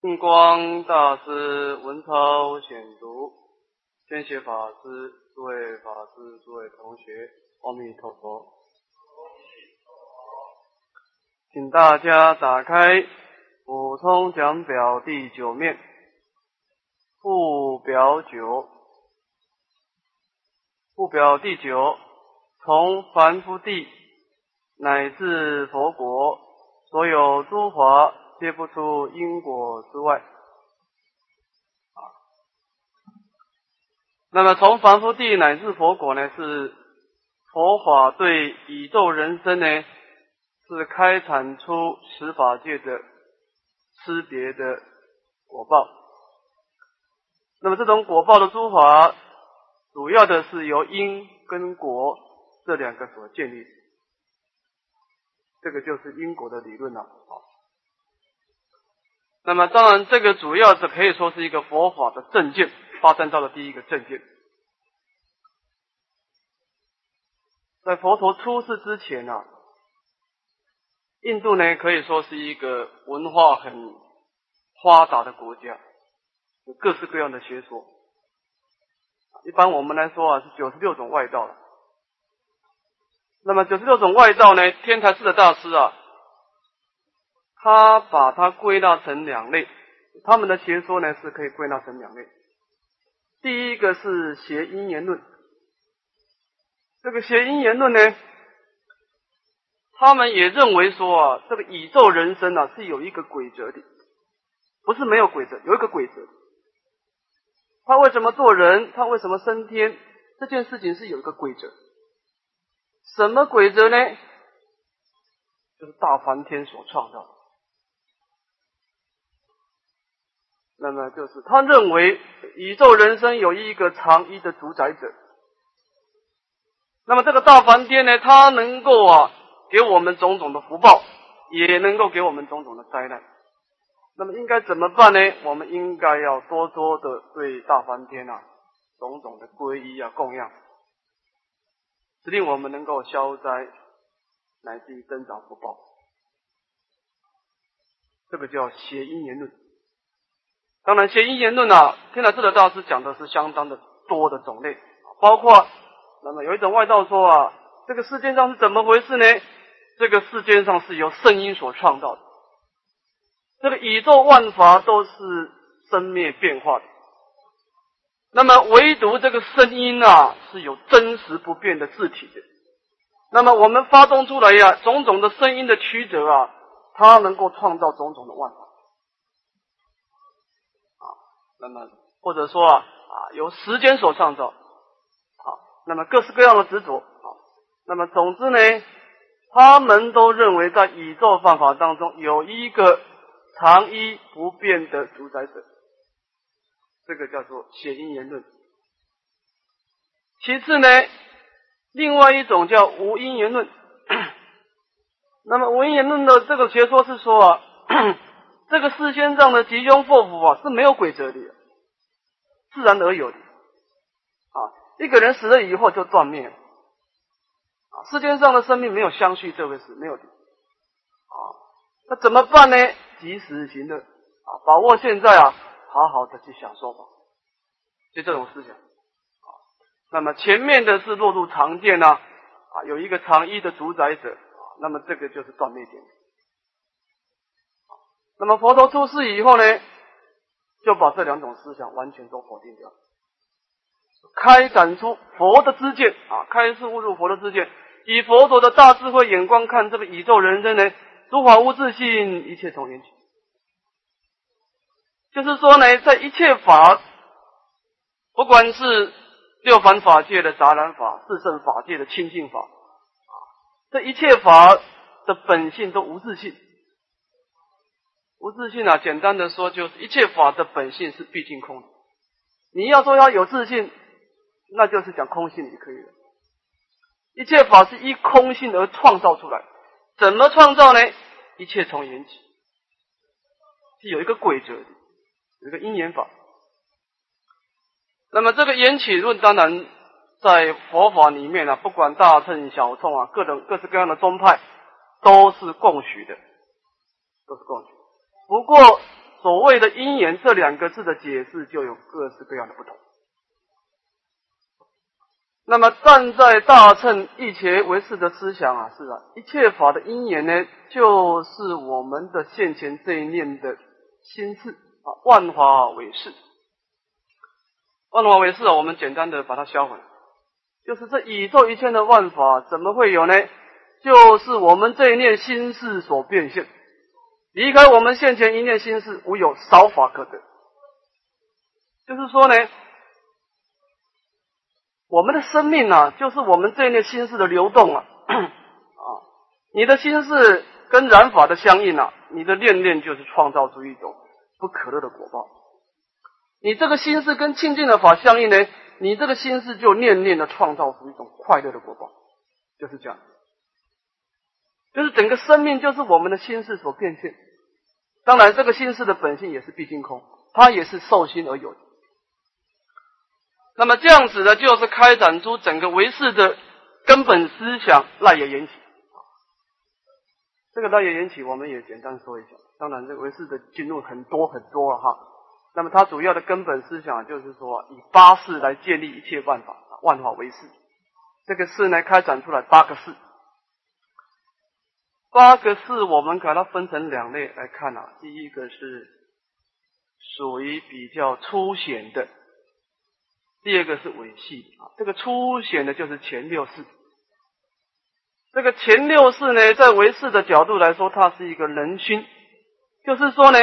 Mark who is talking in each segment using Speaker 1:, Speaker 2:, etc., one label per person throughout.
Speaker 1: 印光大师文钞选读，宣学法师、诸位法师、诸位同学，阿弥陀佛。请大家打开补充讲表第9面，附表9。附表第9，从凡夫地乃至佛国，所有诸法皆不出因果之外。那么从凡夫地乃至佛国呢，是佛法对宇宙人生呢，是开阐出十法界的差别的果报。那么这种果报的诸法，主要的是由因跟果这两个所建立，这个就是因果的理论了。那么当然这个主要的可以说是一个佛法的正见，八三道的第一个正见。在佛陀出世之前啊，印度呢可以说是一个文化很发达的国家，有各式各样的学说。一般我们来说啊，是96种外道了。那么96种外道呢，天台寺的大师啊，他把它归纳成2类，他们的学说呢是可以归纳成2类。第一个是邪因缘论，这个邪因缘论呢，他们也认为说啊，这个宇宙人生啊是有一个规则的，不是没有规则，有一个规则。他为什么做人，他为什么升天，这件事情是有一个规则。什么规则呢？就是大梵天所创造的。那么就是他认为宇宙人生有一个常一的主宰者。那么这个大梵天呢，他能够给我们种种的福报，也能够给我们种种的灾难。那么应该怎么办呢？我们应该要多多的对大梵天种种的皈依供养，使令我们能够消灾，乃至于增长福报。这个叫邪因缘论。当然邪因缘论天台智的大师讲的是相当的多的种类，包括那么有一种外道说这个世界上是怎么回事呢？这个世界上是由圣因所创造的，这个宇宙万法都是生灭变化的，那么唯独这个声音是有真实不变的自体的。那么我们发动出来种种的声音的曲折它能够创造种种的万法。那么或者说由时间所创造。那么各式各样的执着。那么总之呢，他们都认为在宇宙万法当中有一个常一不变的主宰者，这个叫做邪因缘论。其次呢，另外一种叫无因缘论。那么无因缘论的这个学说是说这个世间上的吉凶祸福是没有规则的，自然而有的。一个人死了以后就断灭了。世间上的生命没有相续这回事，没有的。那怎么办呢？及时行乐，把握现在好好的去享受吧，就这种思想。那么前面的是落入常见有一个常一的主宰者，那么这个就是断灭点。那么佛陀出世以后呢，就把这2种思想完全都否定掉，开展出佛的知见开示悟入佛的知见，以佛陀的大智慧眼光看这个宇宙人生呢，诸法无自性，一切从缘起。就是说呢，在一切法，不管是六凡法界的杂染法，四圣法界的清净法，这一切法的本性都无自性。无自性简单的说，就是一切法的本性是毕竟空的。你要说要有自性，那就是讲空性也可以了。一切法是依空性而创造出来，怎么创造呢？一切从缘起，是有一个规则的，有一个因缘法。那么这个缘起论当然在佛法里面不管大乘小乘各式各样的宗派都是共许的，都是共许。不过所谓的因缘这两个字的解释就有各式各样的不同。那么站在大乘一切唯识的思想啊，是啊，一切法的因缘呢，就是我们的现前这一念的心事啊，万法唯识。万法唯识啊，我们简单的把它销毁，就是这宇宙一切的万法怎么会有呢？就是我们这一念心事所变现，离开我们现前一念心事，无有少法可得。就是说呢，我们的生命啊，就是我们这一念心事的流动啊，你的心事跟染法的相应啊，你的念念就是创造出一种不可乐的果报。你这个心事跟清净的法相应呢，你这个心事就念念的创造出一种快乐的果报，就是这样。就是整个生命就是我们的心事所变现。当然这个心事的本性也是毕竟空，它也是受心而有的。那么这样子呢，就是开展出整个唯识的根本思想赖也缘起。这个赖也缘起我们也简单说一下，当然这个唯识的经论很多很多了哈。那么它主要的根本思想就是说，以八识来建立一切万法，万法唯识。这个识呢开展出来八个识，八个识我们把它分成两类来看啊。第一个是属于比较粗显的，第二个是微细啊。这个粗显的就是前六识。这个前六识呢，在唯识的角度来说，它是一个人心，就是说呢，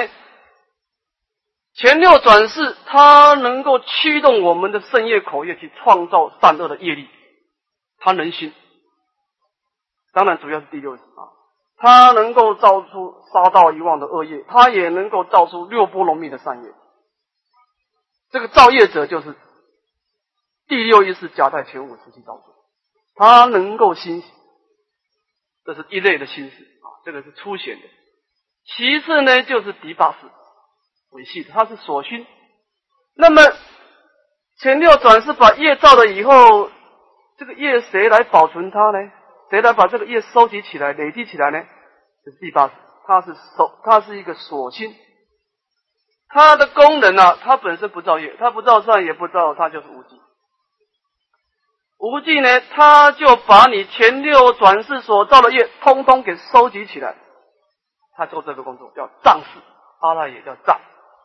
Speaker 1: 前六转世，它能够驱动我们的身业口业去创造善恶的业力，它能心。当然主要是第六识啊，它能够造出杀盗遗忘的恶业，它也能够造出六波罗蜜的善业。这个造业者就是第六意识夹带前五识去造作，它能够心行，这是一类的心识啊，这个是粗显的。其次呢，就是第八识。微细的，它是所熏。那么前六转世把业造了以后，这个业谁来保存它呢？谁来把这个业收集起来、累积起来呢？这是第八识，它是一个所心。它的功能啊，它本身不造业，它不造善也不造，它就是无记。无记呢，它就把你前六转世所造的业通通给收集起来，它做这个工作叫藏识，阿赖也叫藏。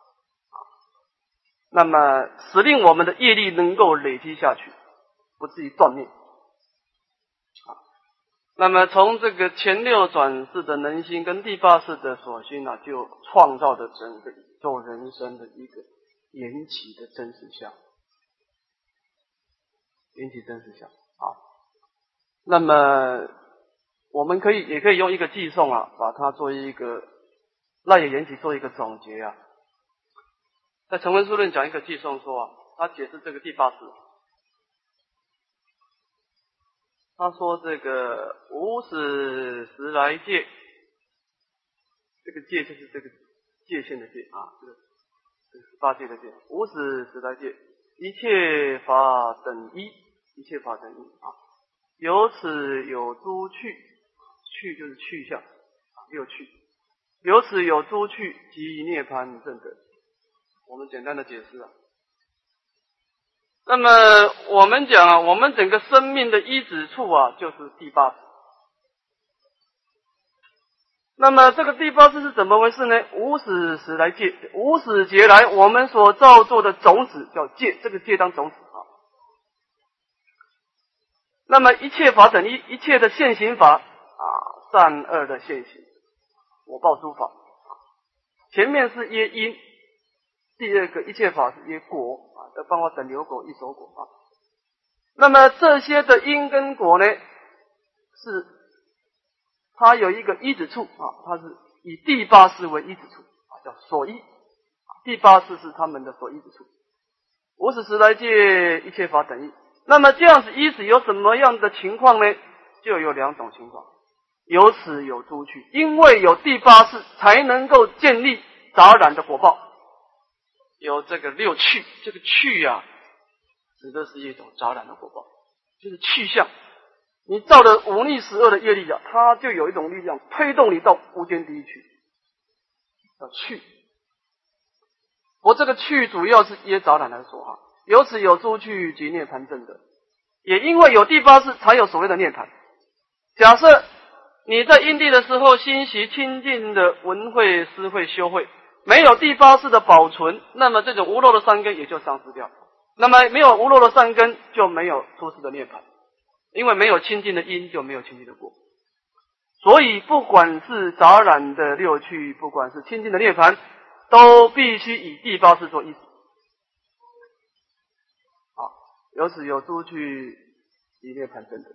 Speaker 1: 那么使令我们的业力能够累积下去，不至于断灭。那么从这个前六转世的能心跟第八识的所心啊，就创造了整个宇宙人生的一个缘起的真实相。缘起真实相啊。那么我们也可以用一个寄送啊，把它做一个赖也缘起做一个总结啊。在成文书论讲一个寄送说啊，他解释这个第八识，他说这个无始时来界，这个界就是这个界限的界啊，这个18界的界，无始时来界，一切法等一，一切法等一啊，由此有诸趣，趣就是去向啊，六趣，由此有诸趣及涅槃正德。我们简单的解释啊。那么我们讲啊，我们整个生命的依止处啊，就是第八识。那么这个第八识是怎么回事呢？无始时来界，无始劫来我们所造作的种子叫界，这个界当种子啊。那么一切法等一，一切的现行法啊，善恶的现行，我报诸法。前面是耶因。第二个一切法是业果啊，帮我等流果、一手果啊。那么这些的因跟果呢，是它有一个依止处啊，它是以第八识为依止处啊，叫所依。第八识是他们的所依止处。无始时来界，一切法等一。那么这样子依止有什么样的情况呢？就有两种情况，由此有诸趣，因为有第八识才能够建立杂染的果报。有这个六趣，这个趣啊，指的是一种杂染的果报，就是趣相。你造了忤逆十恶的业力啊，它就有一种力量推动你到无间地狱去，叫趣。 我这个去主要是耶早览来说哈，由此有诸去及涅盘证的，也因为有第八识才有所谓的涅盘。假设你在因地的时候心习清净的闻慧、思慧、修慧，没有第八识的保存，那么这种无漏的善根也就丧失掉。那么没有无漏的善根，就没有出世的涅盘，因为没有清净的因，就没有清净的果。所以不管是杂染的六趣，不管是清净的涅盘，都必须以第八识做依止。好，由此有诸去及涅盘证的。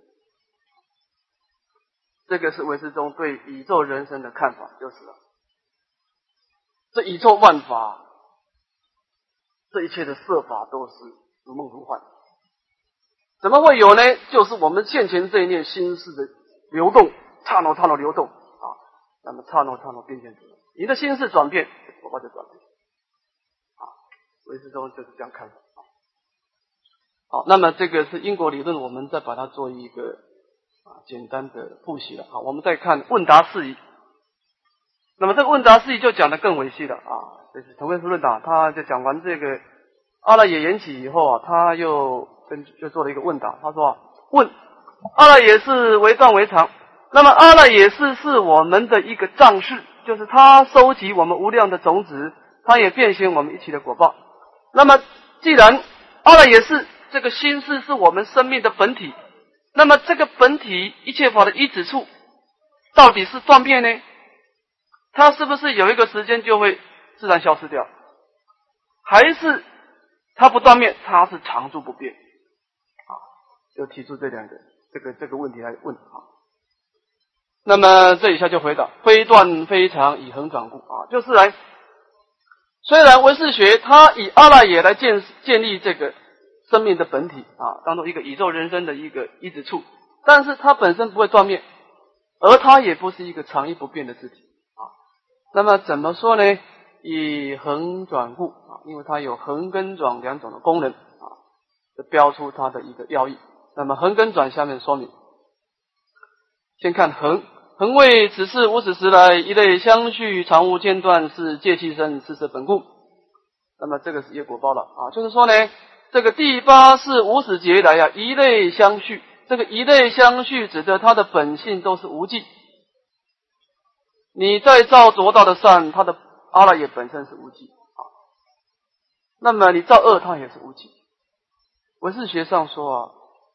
Speaker 1: 这个是唯识宗对宇宙人生的看法，就是了。这宇宙万法，这一切的色法都是如梦如幻。怎么会有呢？就是我们现前这一念心事的流动，刹那刹那流动啊，那么刹那刹那变现出来。你的心事转变，果报就转变啊。唯识宗就是这样看法啊。好，那么这个是因果理论，我们再把它做一个简单的复习了。好，我们再看问答释疑。那么这个问答释疑就讲得更为细了啊。这是腾慧夫论答，他就讲完这个阿赖耶缘起以后啊，他又做了一个问答。他说问阿赖耶识为断为常，那么阿赖耶识是我们的一个障识，就是他收集我们无量的种子，他也变现我们一切的果报。那么既然阿赖耶识这个心识是我们生命的本体，那么这个本体一切法的依止处到底是断灭呢？它是不是有一个时间就会自然消失掉，还是它不断灭，它是常住不变啊？就提出这两个这个问题来问啊。那么这一下就回答非断非常以恒转故啊，就是来虽然唯识学它以阿赖耶来建立这个生命的本体啊，当做一个宇宙人生的一个依止处，但是它本身不会断灭，而它也不是一个常依不变的自体啊。那么怎么说呢？以恒转故啊，因为它有恒跟转两种的功能啊，就标出它的一个要义。那么恒跟转下面说明，先看恒，恒谓此事无始时来一类相续，常无间断，是戒气生，是色本故。那么这个是业果报了啊，就是说呢，这个第八是无始劫来啊，一类相续。这个一类相续指的它的本性都是无记。你再造着道的善，它的阿赖耶本身是无记啊。那么你造恶，它也是无记。唯识学上说啊，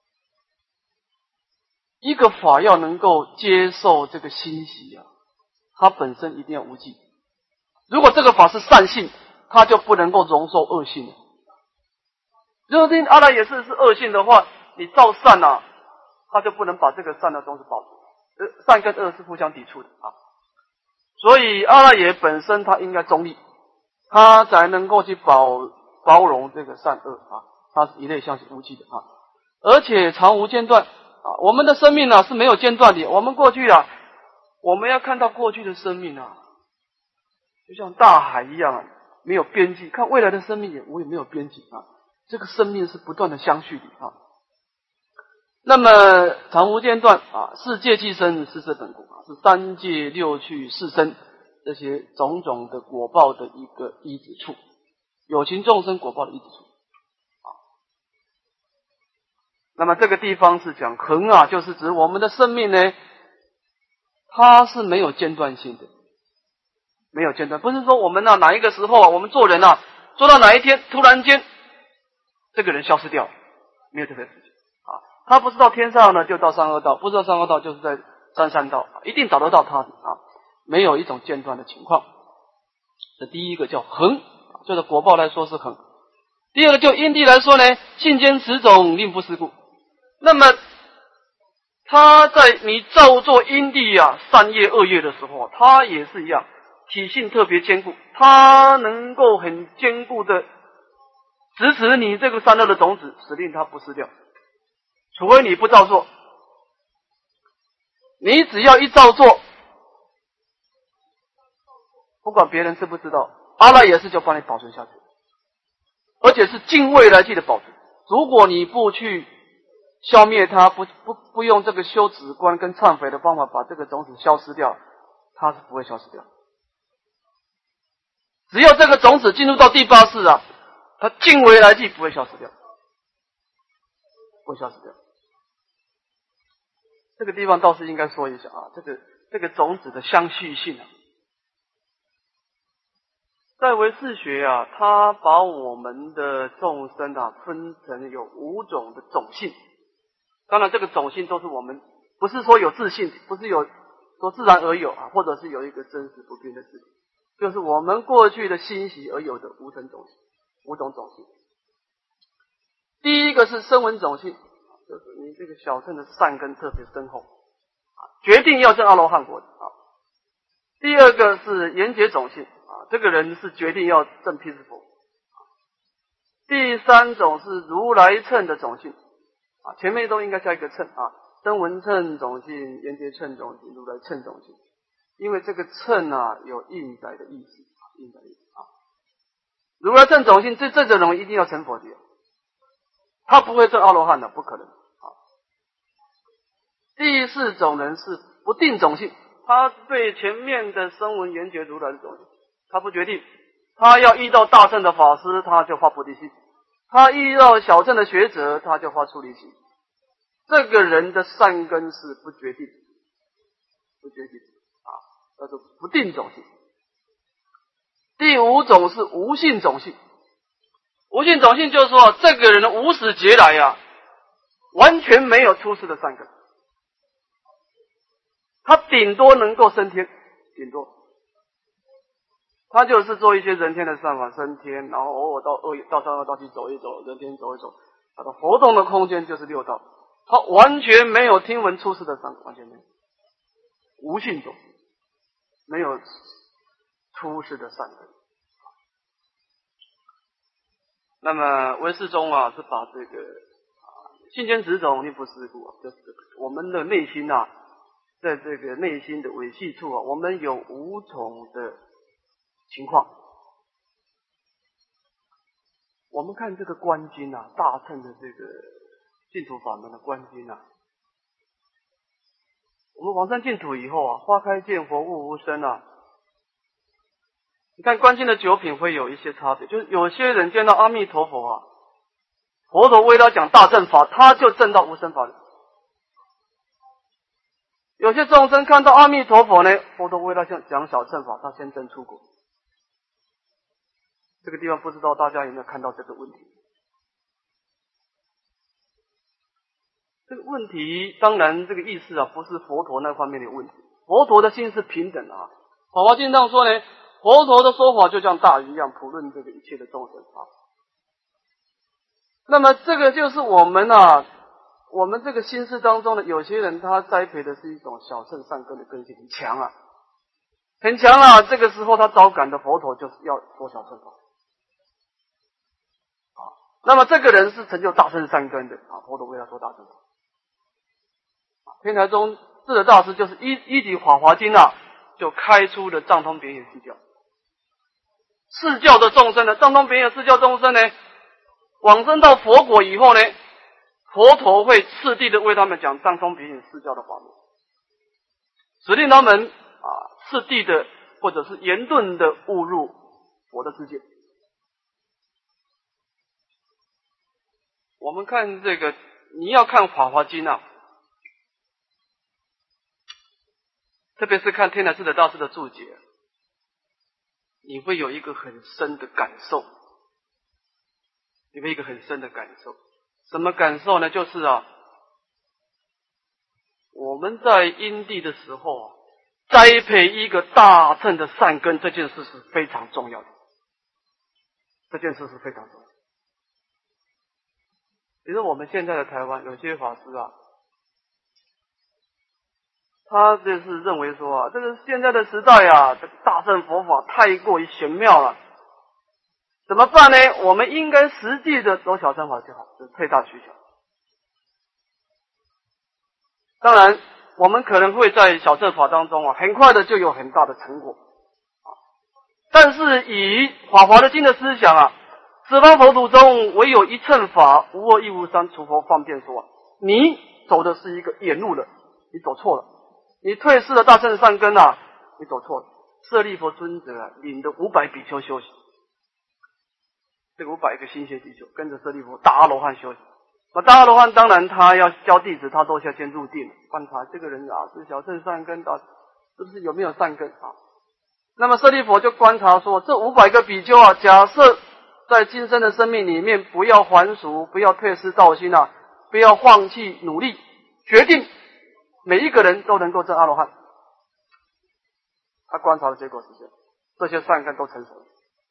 Speaker 1: 一个法要能够接受这个欣喜啊，它本身一定要无记。如果这个法是善性，它就不能够容受恶性。如果这阿赖耶识是恶性的话，你造善啊，它就不能把这个善的东西保住。善跟恶是互相抵触的啊。所以阿赖耶本身它应该中立，它才能够去包容这个善恶啊，它是一类相是无记的啊，而且常无间断啊。我们的生命啊是没有间断的。我们过去啊，我们要看到过去的生命啊，就像大海一样啊，没有边际。看未来的生命也没有边际啊，这个生命是不断的相续的啊。那么常无间断啊，是戒气生，是色本故啊，是三界六趣四生这些种种的果报的一个依止处，有情众生果报的依止处啊。那么这个地方是讲恒啊，就是指我们的生命呢，它是没有间断性的，没有间断，不是说我们哪一个时候啊，我们做人啊，做到哪一天突然间这个人消失掉，没有这个事情。他不是到天上呢，就到三恶道；不知道三恶道，就是在三道，一定找得到他的啊，没有一种间断的情况。这第一个叫恒，就是果报来说是恒。第二个就因地来说呢，性坚持种，令不思故。那么他在你造作因地啊，善业恶业的时候，他也是一样，体性特别坚固，他能够很坚固的支持你这个善恶的种子，使令它不失掉。除非你不照做，你只要一照做，不管别人知不知道，阿赖耶识就帮你保存下去，而且是尽未来际的保存。如果你不去消灭它，不用这个修止观跟忏悔的方法把这个种子消失掉，它是不会消失掉。 只要这个种子进入到第八世啊，它尽为来际，不会消失掉，不会消失掉。这个地方倒是应该说一下啊，这个种子的相续性啊，在唯识学啊，它把我们的众生啊分成有5种的种性。当然，这个种性都是我们不是说有自性，不是有说自然而有啊，或者是有一个真实不变的自己，就是我们过去的欣喜而有的5种种性，5种种性。第一个是声闻种性，就是你这个小乘的善根特别深厚，决定要证阿罗汉果的啊。第二个是缘觉种性啊，这个人是决定要证辟支佛。第三种是如来乘的种性啊，前面都应该加一个乘啊，声闻乘种性、缘觉乘种性、如来乘种性，因为这个乘啊有应载的意思，应载的意思啊。如来乘种性，这种人一定要成佛的，他不会证阿罗汉的，不可能啊。第4种人是不定种性，他对前面的声闻缘觉如来的种性，他不决定，他要遇到大乘的法师，他就发菩提心；他遇到小乘的学者，他就发出离心。这个人的善根是不决定，不决定啊，叫做不定种性。第5种是无性种性，无性种性就是说，这个人的无始劫来啊，完全没有出世的善根，他顶多能够升天，顶多他就是做一些人天的善法升天，然后偶尔到三恶道去走一走，人天走一走，他的活动的空间就是6道，他完全没有听闻出世的善根，完全没有，无性种，没有出世的善根。那么唯识中啊，是把这个性间执种念不思故啊，就是我们的内心啊，在这个内心的维系处啊，我们有5种的情况。我们看这个观经啊，大乘的这个净土法门的观经啊，我们往生净土以后啊，花开见佛，悟无生啊。你看观经的9品会有一些差别，就是有些人见到阿弥陀佛啊，佛陀为他讲大正法，他就证到无生法了。有些众生看到阿弥陀佛呢，佛陀为他讲小乘法，他先证出果。这个地方不知道大家有没有看到这个问题？这个问题当然这个意思啊，不是佛陀那方面的问题，佛陀的心是平等的啊。法华经上说呢，佛陀的说法就像大鱼一样，普润这个一切的众生啊。那么这个就是我们啊，我们这个心事当中呢，有些人他栽培的是一种小乘善根的根性很强啊，很强啊。这个时候他招感的佛陀就是要说小乘法啊。那么这个人是成就大乘善根的啊，佛陀为他说大乘法。天台宗智者大师就是依据法华经啊，就开出了藏通别眼四教。四教的众生呢，藏通别眼四教众生呢，往生到佛果以后呢，佛陀会次第的为他们讲藏通别眼四教的法门，使令他们次第的或者是严顿的误入佛的世界。我们看这个，你要看法华经啊，特别是看天台智者大师的注解，你会有一个很深的感受，你会有一个很深的感受。什么感受呢？就是啊，我们在因地的时候啊，栽培一个大乘的善根，这件事是非常重要的。这件事是非常重要的。比如我们现在的台湾有些法师啊，他就是认为说啊，这个现在的时代啊，这个大乘佛法太过于玄妙了，怎么办呢？我们应该实际的走小乘法就好，就是退大取小。当然，我们可能会在小乘法当中啊，很快的就有很大的成果啊。但是以法华的经的思想啊，十方佛土中唯有一乘法，无二亦无三，除佛方便说啊，你走的是一个远路了，你走错了。你退失了大乘善根啊，你走错了。 舍利弗尊者领的500比丘修行，这个500个心学比丘跟着舍利弗大阿罗汉修行。那大阿罗汉当然他要教弟子，他都要先入定，观察这个人啊是小乘善根的，是不是有没有善根啊？那么舍利弗就观察说，这500个比丘啊，假设在今生的生命里面不要还俗，不要退失道心啊，不要放弃努力，决定每一个人都能够证阿罗汉。他观察的结果是这些善根都成熟了。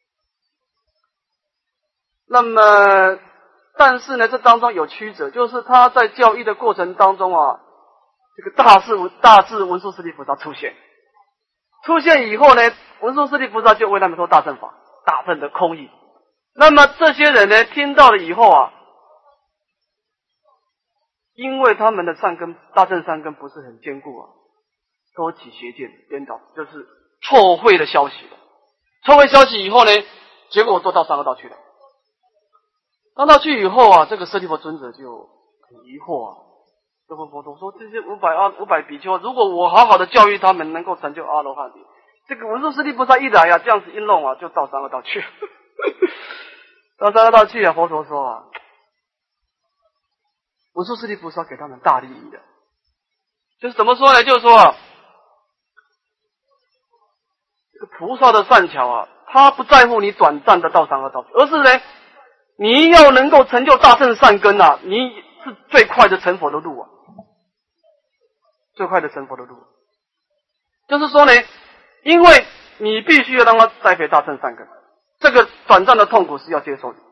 Speaker 1: 那么但是呢，这当中有曲折，就是他在教义的过程当中啊，这个大智文殊师利菩萨出现以后呢，文殊师利菩萨就为他们说大乘法，大乘的空义。那么这些人呢，听到了以后啊，因为他们的善根，大乘善根不是很坚固啊，都起邪见颠倒，就是错会的消息了。错会消息以后呢，结果都到三恶道去了。当到去以后啊，这个舍利弗尊者就很疑惑啊，就问佛陀说：这些500比丘，如果我好好的教育他们，能够成就阿罗汉，这个文殊师利菩萨一来啊，这样子一弄啊，就到三恶道去了。到三恶道去啊，佛陀说啊，文殊师利菩萨给他们大利益的，就是怎么说呢？就是说啊，这个菩萨的善巧啊，他不在乎你短暂的到三恶道去，而是呢，你要能够成就大乘善根啊，你是最快的成佛的路啊，最快的成佛的路。就是说呢，因为你必须要让他栽培大乘善根，这个短暂的痛苦是要接受的。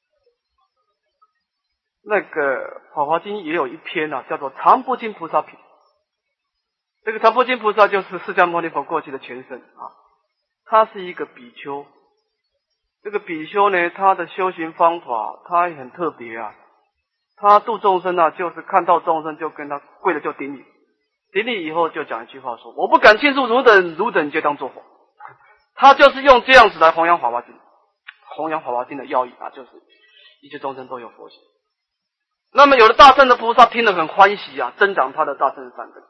Speaker 1: 那个《法华经》也有一篇啊，叫做《常不轻菩萨品》。这个常不轻菩萨就是释迦牟尼佛过去的前身啊，他是一个比丘。这个比丘呢，他的修行方法他也很特别啊。他度众生啊，就是看到众生就跟他跪了就顶礼，顶礼以后就讲一句话说：我不敢轻述汝等皆当作佛。他就是用这样子来弘扬法华经，弘扬法华经的要义啊，就是一切众生都有佛性。那么有的大乘的菩萨听了很欢喜啊，增长他的大乘善根。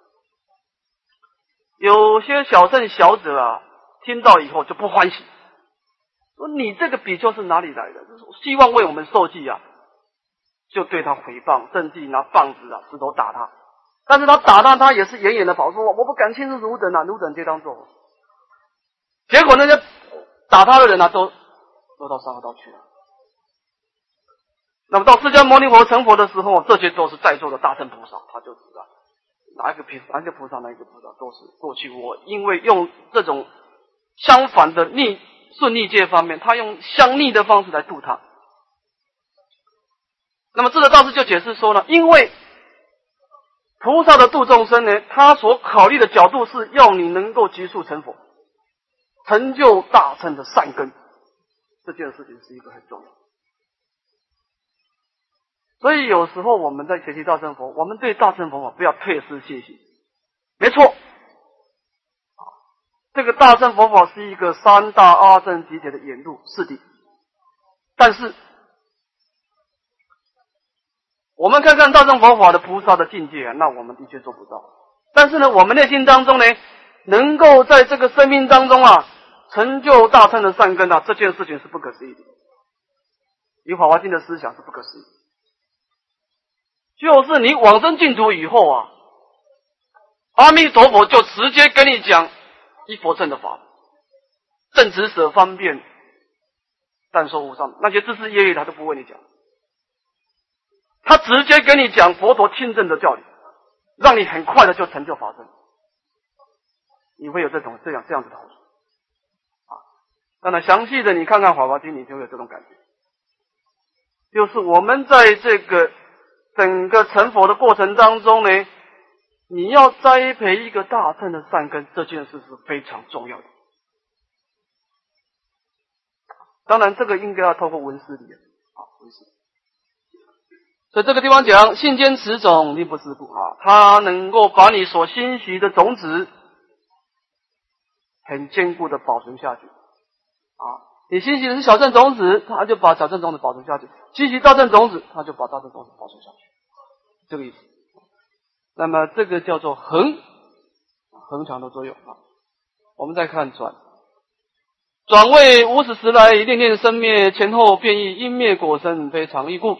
Speaker 1: 有些小乘小者啊，听到以后就不欢喜，说你这个比丘是哪里来的？希望为我们受记啊，就对他诽谤，甚至拿棒子啊、石头打他。但是他打他也是严严的保说：我不敢轻视汝等啊，汝等皆当作佛。结果那些打他的人啊，都到三恶道去了。那么到释迦牟尼佛成佛的时候，这些都是在座的大乘菩萨，他就知道哪一个菩萨都是过去我因为用这种相反的顺逆界方面，他用相逆的方式来度他。那么智者大师就解释说呢，因为菩萨的度众生呢，他所考虑的角度是要你能够急速成佛，成就大乘的善根，这件事情是一个很重要。所以有时候我们在学习大乘佛，我们对大乘佛法不要退失信心。没错，这个大乘佛法是一个三大阿乘集结的演路，是的。但是我们看看大乘佛法的菩萨的境界啊，那我们的确做不到。但是呢，我们内心当中呢，能够在这个生命当中啊，成就大乘的善根啊，这件事情是不可思议的。以法华经的思想是不可思议。就是你往生净土以后啊，阿弥陀佛就直接跟你讲一佛乘的法，正直舍方便，但说无上，那些知识业力他都不为你讲，他直接跟你讲佛陀亲证的教理，让你很快的就成就法身。你会有这样子的好处啊。当然详细的你看看法华经，你就会有这种感觉，就是我们在这个整个成佛的过程当中呢，你要栽培一个大乘的善根，这件事是非常重要的。当然这个应该要透过闻思理啊，闻思。所以这个地方讲信坚持种令不失故啊，它能够把你所欣习的种子很坚固的保存下去啊。你欣习的是小乘种子，它就把小乘种子保存下去；欣习大乘种子，它就把大乘种子保存下去。这个意思。那么这个叫做恒常的作用啊。 我们再看转。转为无始时来，念念生灭，前后变异，因灭果生，非常异故。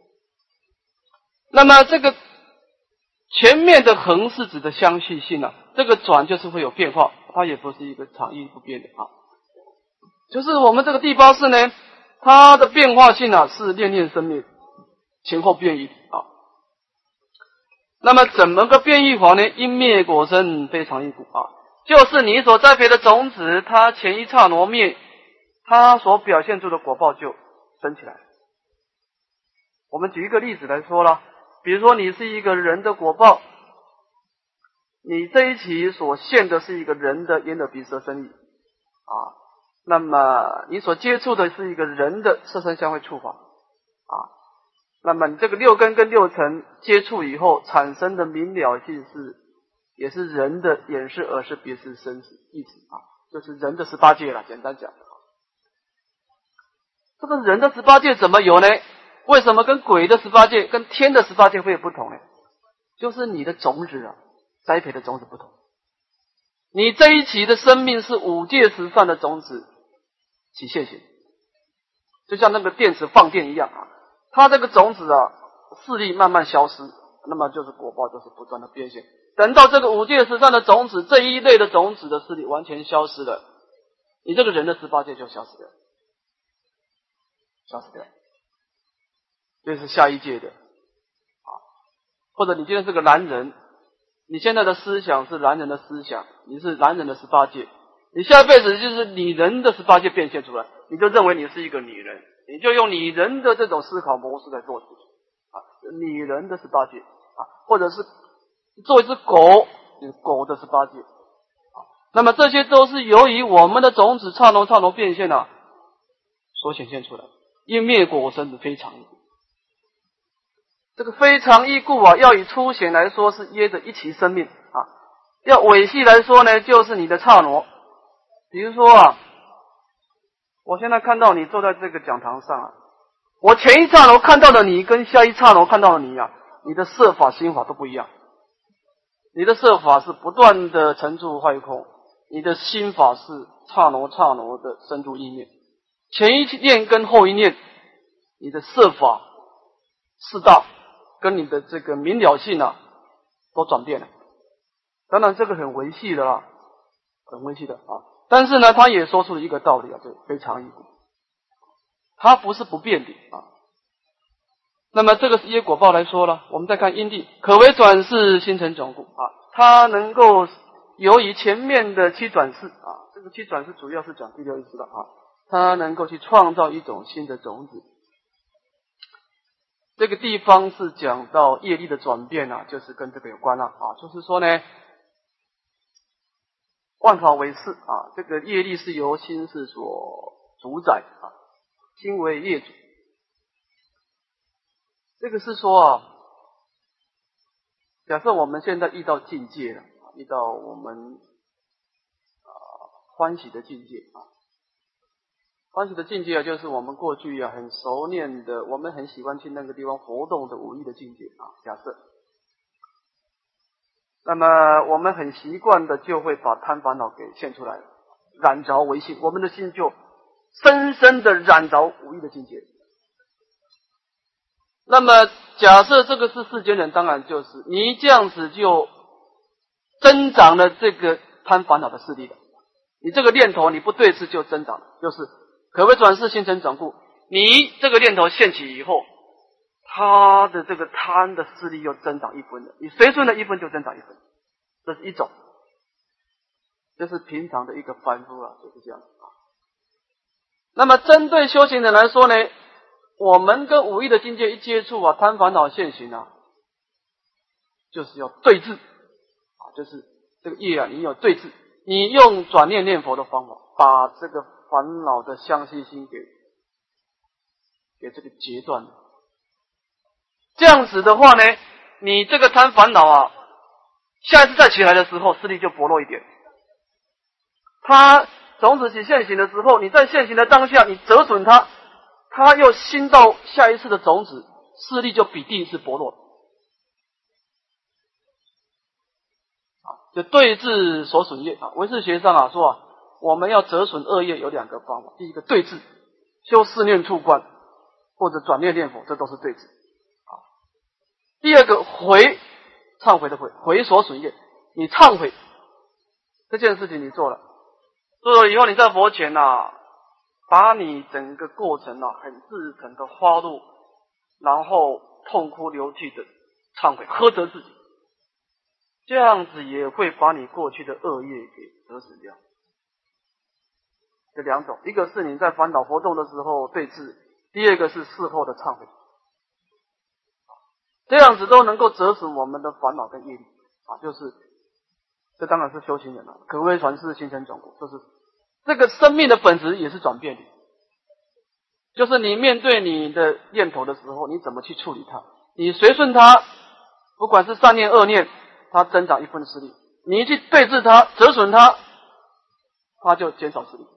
Speaker 1: 那么这个前面的恒是指的相续性啊，这个转就是会有变化，它也不是一个常异不变的啊。就是我们这个第八识呢，它的变化性啊是念念生灭，前后变异啊。那么怎么个变异法呢？因灭果生，非常异故啊。就是你所栽培的种子，它前一刹那灭，它所表现出的果报就生起来。我们举一个例子来说了，比如说你是一个人的果报，你这一期所现的是一个人的眼耳鼻舌身意啊，那么你所接触的是一个人的色身香味触法啊，那么你这个六根跟六尘接触以后产生的明了性也是人的眼识耳识鼻识身识意识啊，就是人的18界了，简单讲。这个人的18界怎么有呢？为什么跟鬼的18界跟天的18界会有不同呢？就是你的种子啊，栽培的种子不同。你这一期的生命是5界实相的种子起现行，就像那个电池放电一样啊，它这个种子啊势力慢慢消失，那么就是果报就是不断的变现。等到这个5界实相的种子这一类的种子的势力完全消失了，你这个人的18界就消失了，消失掉，这是下一界的啊。或者你今天是个男人，你现在的思想是男人的思想，你是男人的18界，你下一辈子就是女人的18界变现出来，你就认为你是一个女人，你就用女人的这种思考模式来做事情啊，女人的18界啊，或者是做一只狗，狗的18界啊，那么这些都是由于我们的种子刹那变现啊所显现出来，因灭果生的非常异故。这个非常异故啊，要以粗显来说是约着一期生命啊，要尾细来说呢，就是你的刹那。比如说啊，我现在看到你坐在这个讲堂上啊，我前一刹那看到的你跟下一刹那看到的你啊，你的色法心法都不一样。你的色法是不断的沉住坏空，你的心法是刹那的深入意念。前一念跟后一念，你的色法四大跟你的这个明了性啊都转变了。当然这个很微细的啦，很微细的啊。但是呢，他也说出了一个道理啊，对，非常异故，它不是不变的啊。那么这个是业果报来说了，我们再看因地，可为转世心成种故啊，它能够由于前面的七转世啊，这个七转世主要是讲第六意识的啊，它能够去创造一种新的种子。这个地方是讲到业力的转变啊，就是跟这个有关了啊，就是说呢，万法为事啊，这个业力是由心识所主宰啊，心为业主。这个是说啊，假设我们现在遇到境界了，遇到我们欢喜的境界啊，欢喜的境界啊，就是我们过去啊很熟练的，我们很喜欢去那个地方活动的五欲的境界啊。假设，那么我们很习惯的就会把贪烦恼给现出来，染着为心，我们的心就深深的染着五欲的境界。那么假设这个是世间人，当然就是你这样子就增长了这个贪烦恼的势力了。你这个念头你不对治就增长了，就是可谓转世心成种故。你这个念头现起以后，他的这个贪的势力又增长1分了，你随顺了1分就增长1分，这是一种，这是平常的一个反复啊，就是这样啊。那么针对修行人来说呢，我们跟五欲的境界一接触啊，贪烦恼现行啊，就是要对治啊，就是这个业啊，你有对治，你用转念念佛的方法，把这个烦恼的相续心给这个截断了。这样子的话呢，你这个贪烦恼啊，下一次再起来的时候，势力就薄弱一点。它种子起现行的时候，你在现行的当下，你折损它，它又新到下一次的种子，势力就比第一次薄弱。 就对治所损业啊。唯识学上说啊，我们要折损恶业有2个方法，第一个对治，修四念处观或者转念念佛，这都是对治啊。第二个回，忏悔的回所损业，你忏悔这件事情你做了以后，你在佛前把你整个过程很至诚的发露，然后痛哭流涕的忏悔，呵责自己，这样子也会把你过去的恶业给折损掉。这2种，一个是你在烦恼活动的时候对治，第二个是事后的忏悔，这样子都能够折损我们的烦恼跟业力就是这当然是修行人了，可谓传世心生转故，就是这个生命的本质也是转变的，就是你面对你的念头的时候，你怎么去处理它？你随顺它，不管是善念恶念，它增长1分势力；你一去对治它、折损它，它就减少势力，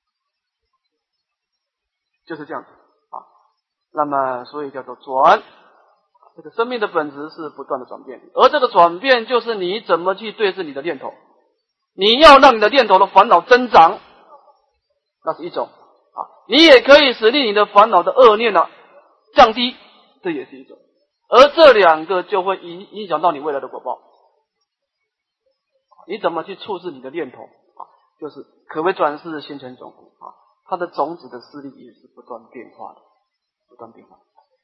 Speaker 1: 就是这样子那么所以叫做转。这个生命的本质是不断的转变，而这个转变就是你怎么去对治你的念头。你要让你的念头的烦恼增长，那是一种你也可以使令你的烦恼的恶念降低，这也是一种。而这2个就会影响到你未来的果报。你怎么去处置你的念头就是可谓转世心成种子它的种子的势力也是不断变化的，不断变化。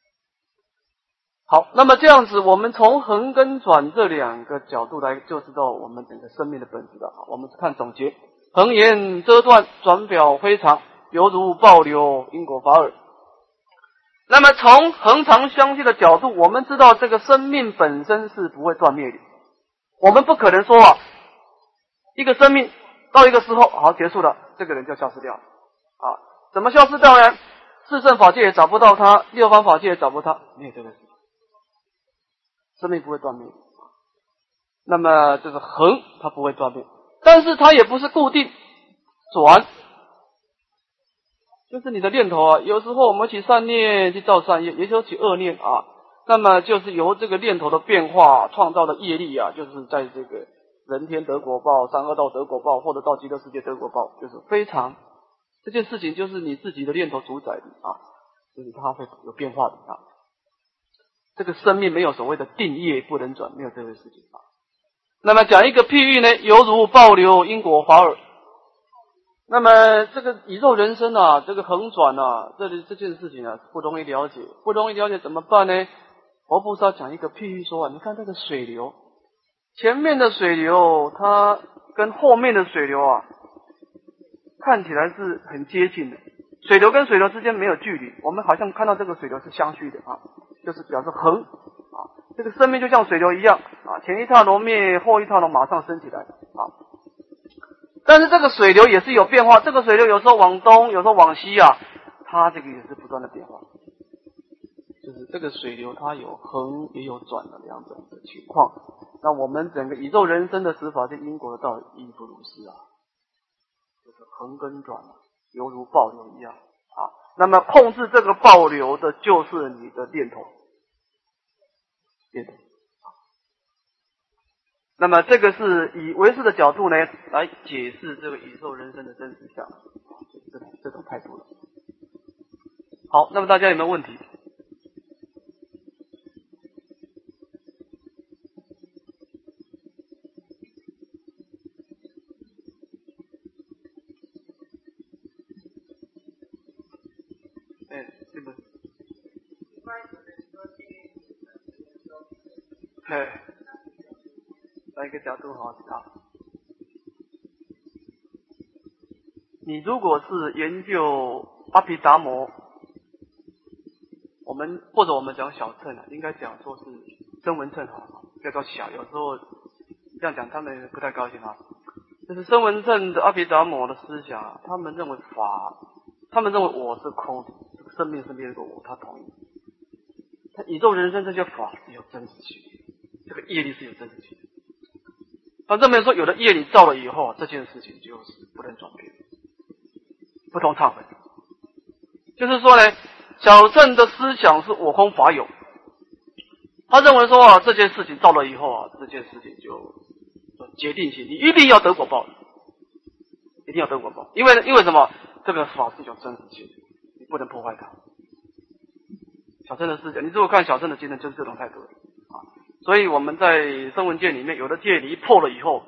Speaker 1: 好，那么这样子，我们从横跟转这2个角度来，就知道我们整个生命的本质了。我们看总结：横言遮断，转表非常，犹如暴流，因果法耳。那么从恒常相续的角度，我们知道这个生命本身是不会断灭的。我们不可能说一个生命到一个时候好结束了，这个人就消失掉了怎么消失掉呢？四圣法界也找不到他，六方法界也找不到他，没有这个事。生命不会断灭，那么这个恒它不会断灭，但是它也不是固定转，就是你的念头有时候我们起善念去造善业，有时候起恶念那么就是由这个念头的变化创造的业力就是在这个人天得果报，三恶道得果报，或者到极乐世界得果报，就是非常这件事情就是你自己的念头主宰的就是它会有变化的这个生命没有所谓的定业不能转，没有这回事情那么讲一个譬喻呢，犹如暴流，因果法耳。那么这个宇宙人生这个横转这件事情不容易了解，不容易了解怎么办呢？佛菩萨讲一个譬喻说你看这个水流，前面的水流它跟后面的水流看起来是很接近的，水流跟水流之间没有距离，我们好像看到这个水流是相续的就是表示横这个生命就像水流一样前一刹那灭，后一刹那马上升起来但是这个水流也是有变化，这个水流有时候往东，有时候往西它这个也是不断的变化，就是这个水流它有横也有转的2种的情况。那我们整个宇宙人生的实法，这因果的道理亦不如是就是横跟转犹如暴流一样那么控制这个暴流的就是你的念头那么这个是以唯识的角度呢来解释这个宇宙人生的真实相这种态度了。好，那么大家有没有问题？对不对？哪一个角度你如果是研究阿毗达摩，我们讲小乘应该讲说是声闻乘叫做小，有时候这样讲他们不太高兴就是声闻乘的阿毗达摩的思想他们认为我是空的，这个生命是没有一个我，他同意。他宇宙人生这些法是有真实性的，这个业力是有真实性的。反正没有说有的业力造了以后，这件事情就是不能转变，不同忏悔。就是说呢，小乘的思想是我空法有，他认为说这件事情造了以后这件事情就决定性，你一定要得果报，一定要得果报，因为什么？这个法是有真实性，你不能破坏它。小乘的思想，你如果看小乘的经论，就是这种态度啊。所以我们在声闻戒里面，有的戒你一破了以后，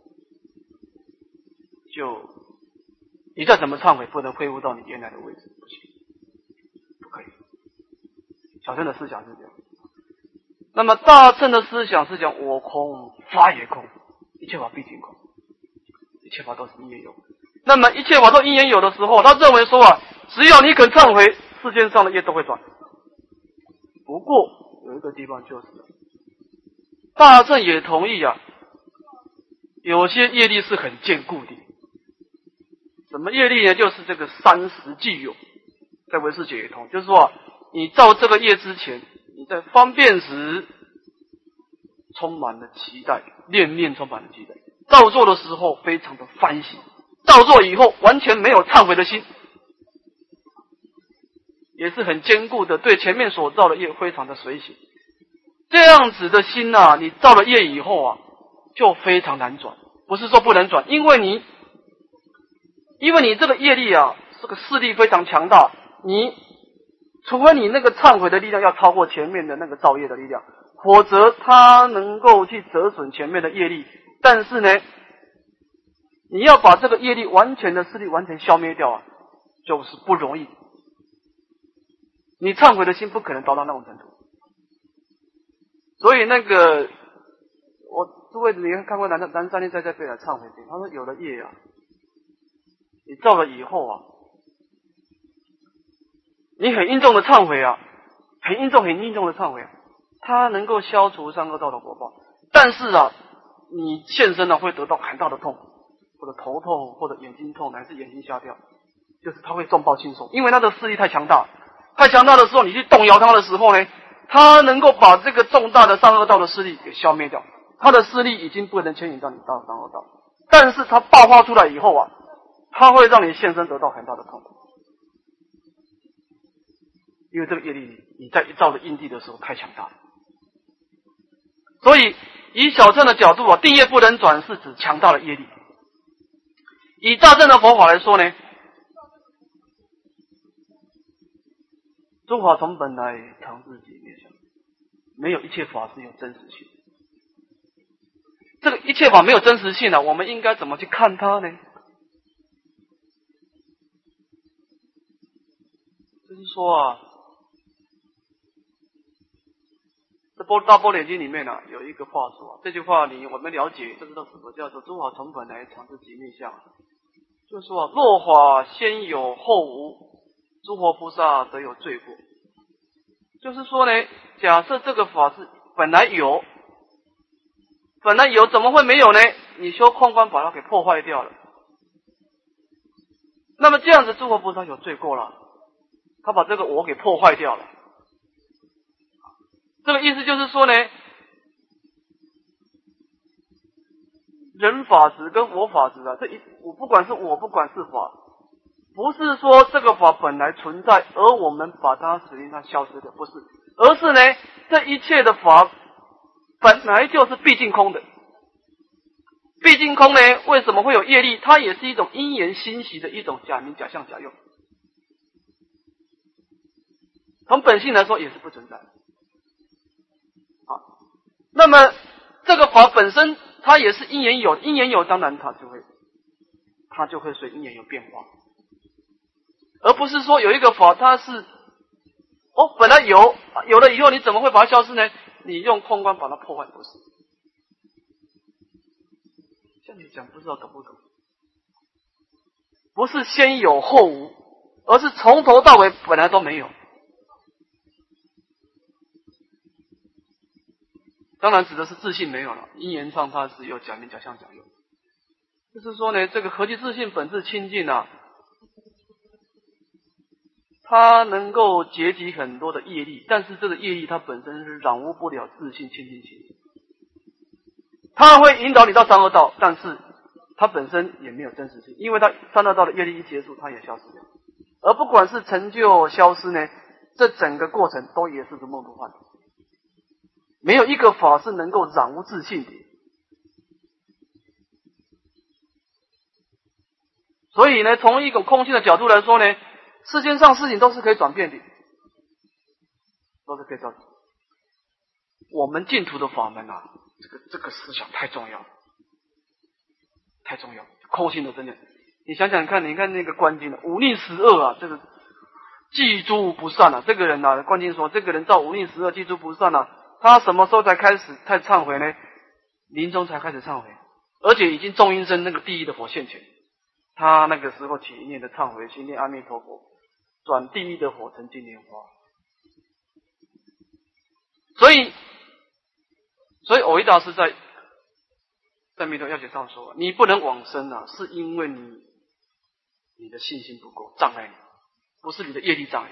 Speaker 1: 就你再怎么忏悔，不能恢复到你原来的位置，不行，不可以。小乘的思想是这样。那么大乘的思想是讲我空，法也空，一切法毕竟空，一切法都是因缘有。那么一切法都因缘有的时候，他认为说啊，只要你肯忏悔，世间上的业都会转。不过有一个地方就是，大乘也同意啊，有些业力是很坚固的。什么业力呢？就是这个三十既有，在唯识解也通，就是说你造这个业之前，你在方便时充满了期待，念念充满了期待，造作的时候非常的欢喜，造作以后完全没有忏悔的心，也是很坚固的，对前面所造的业非常的随喜。这样子的心啊，你造了业以后啊，就非常难转。不是说不能转，因为你这个业力啊，这个势力非常强大，你除非你那个忏悔的力量要超过前面的那个造业的力量，否则它能够去折损前面的业力。但是呢，你要把这个业力完全的势力完全消灭掉啊，就是不容易。你忏悔的心不可能达到那种程度。所以那个诸位，你看过南山林在贝尔忏悔经，他说有的业啊，你造了以后啊，你很殷重的忏悔啊，很殷重的忏悔啊，它能够消除三恶道的果报。但是啊，你现身呢会得到很大的痛，或者头痛，或者眼睛痛，乃至眼睛瞎掉，就是它会重报轻受，因为它的势力太强大，太强大的时候，你去动摇它的时候呢，它能够把这个重大的三恶道的势力给消灭掉，它的势力已经不能牵引到你到三恶道，但是它爆发出来以后啊，它会让你现身得到很大的痛苦，因为这个业力你在一造的因地的时候太强大了。所以以小乘的角度啊，定业不能转是指强大的业力。以大乘的佛法来说呢，诸法从本来常自己灭相，没有一切法是有真实性。这个一切法没有真实性啊，我们应该怎么去看它呢？就是说啊，这大般若经里面有一个话说，这句话我们了解就知道什么叫做诸法从本来常自己灭相。就是说若法先有后无，诸佛菩萨则有罪过。就是说呢，假设这个法是本来有，怎么会没有呢？你修空观把它给破坏掉了，那么这样子诸佛菩萨有罪过了，他把这个我给破坏掉了。这个意思就是说呢，人法执跟我法执啊，我不管是法，不是说这个法本来存在，而我们把它使令它消失的，不是，而是呢，这一切的法本来就是毕竟空的。毕竟空呢，为什么会有业力？它也是一种因缘欣喜的一种假名、假相、假用。从本性来说也是不存在。好，那么这个法本身它也是因缘有，因缘有当然它就会随因缘有变化，而不是说有一个法它是本来有了以后你怎么会把它消失呢？你用空观把它破坏，不是。这样子讲不知道懂不懂？不是先有后无，而是从头到尾本来都没有。当然指的是自信没有了，因缘上它是有假名、假相、假用。就是说呢，这个何其自信本质清净啊，它能够结集很多的业力，但是这个业力它本身是染污不了自信清净心。它会引导你到三恶道，但是它本身也没有真实性，因为它三恶道的业力一结束，它也消失掉。而不管是成就消失呢，这整个过程都也是如梦如幻，没有一个法是能够染污自信的。 所以呢，从一种空性的角度来说呢，世间上事情都是可以转变的，都是可以转变。我们净土的法门啊，这个思想太重要了，太重要了。空性的真的，你想想看，你看那个观经的忤逆十恶啊，这个记诸不善啊，这个人啊，观经说这个人造忤逆十恶，记诸不善啊，他什么时候才开始太忏悔呢？临终才开始忏悔，而且已经众阴身那个地狱的火现前，他那个时候起一念的忏悔心，念阿弥陀佛，转地狱的火成金莲花。所以藕益大师在弥陀要解上说，你不能往生啊，是因为你的信心不够，障碍你，不是你的业力障碍，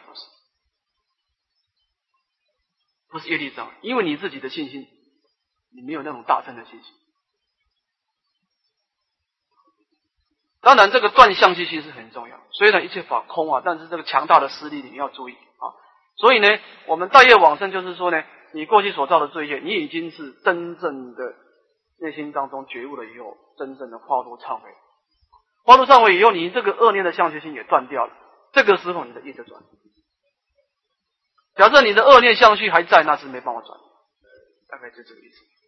Speaker 1: 不是业力障碍，因为你自己的信心，你没有那种大乘的信心。当然，这个断相续心是很重要。虽然一切法空啊，但是这个强大的势力你要注意啊。所以呢，我们大业往生就是说呢，你过去所造的罪业，你已经是真正的内心当中觉悟了以后，真正的化度忏悔。化度忏悔以后，你这个恶念的相续心也断掉了，这个时候你的业就转。假设你的恶念相续还在，那是没办法转，大概就这个意思。